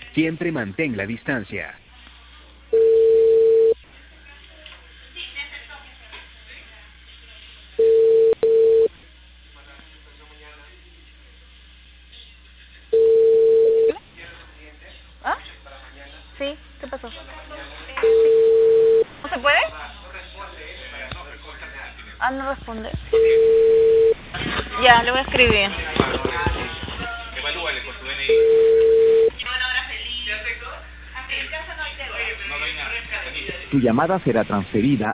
Siempre mantén la distancia. ¿Ah? Sí, ¿qué pasó? ¿No se puede? Ah, no responde. Ya, le voy a escribir. Evalúale por tu DNI. Tu llamada será transferida